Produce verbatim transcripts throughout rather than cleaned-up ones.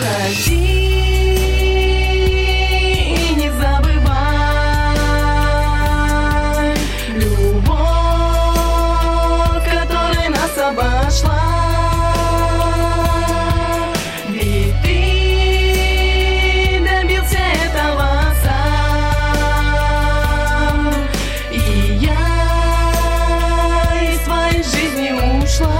уходи и не забывай любовь, которая нас обошла. Ведь ты добился этого сам, и я из твоей жизни ушла.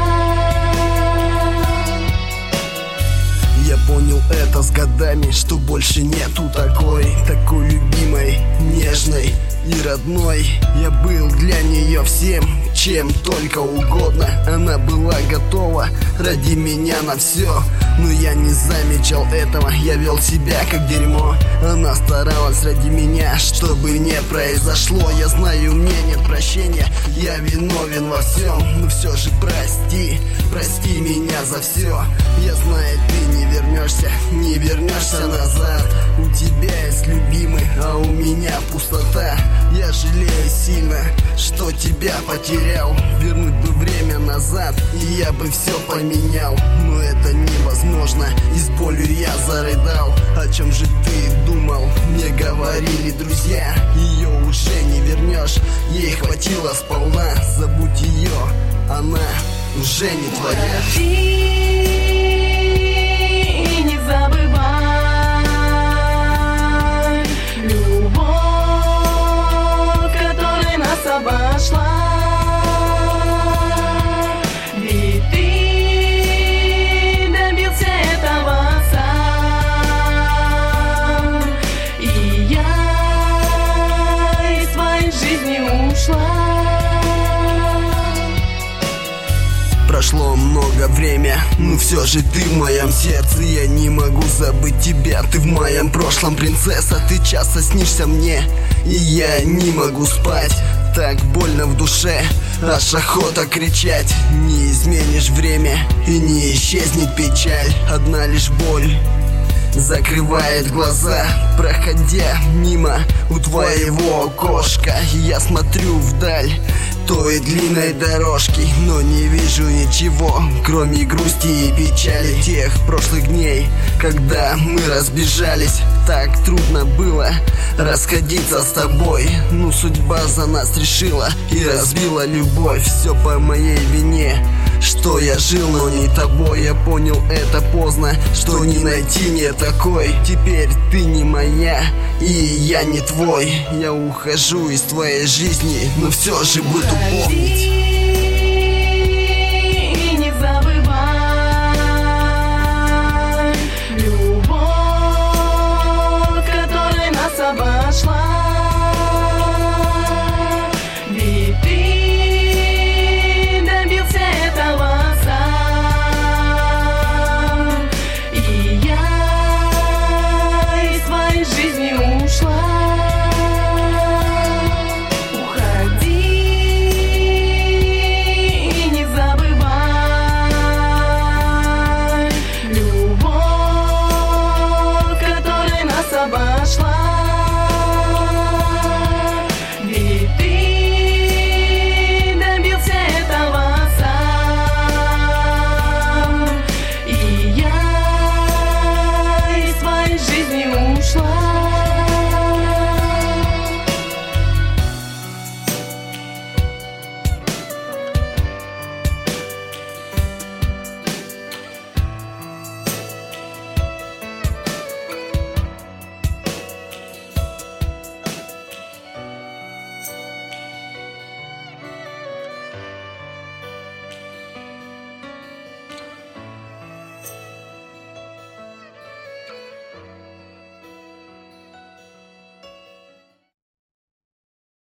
Я понял это с годами, что больше нету такой, такой любимой, нежной и родной. Я был для нее всем, чем только угодно. Она была готова ради меня на все, но я не замечал этого, я вел себя как дерьмо. Она старалась ради меня, чтобы не произошло. Я знаю, мне нет прощения, я виновен во всем, но все же прости, прости меня за все. Я знаю, ты не вернешься, не вернешься назад. У тебя есть любимый, а у меня пустота. Я жалею сильно, что тебя потерял. Вернуть бы время назад, и я бы все поменял, но это невозможно, и с болью я зарыдал. О чем же ты думал? Мне говорили друзья, ее уже не вернешь, ей хватило сполна. Забудь ее, она уже не твоя. И не забывай любовь, которая нас обошла. Ведь ты добился этого сам, и я из твоей жизни ушла. Прошло много время, но все же ты в моем сердце. Я не могу забыть тебя, ты в моем прошлом, принцесса. Ты часто снишься мне, и я не могу спать. Так больно в душе, аж охота кричать. Не изменишь время, и не исчезнет печаль. Одна лишь боль закрывает глаза, проходя мимо у твоего окошка. Я смотрю вдаль той длинной дорожки, но не вижу ничего, кроме грусти и печали тех прошлых дней, когда мы разбежались. Так трудно было расходиться с тобой, но судьба за нас решила и разбила любовь. Все по моей вине, что я жил, но не тобой. Я понял это поздно, что не найти мне такой. Теперь ты не моя, и я не твой. Я ухожу из твоей жизни, но все же буду помнить.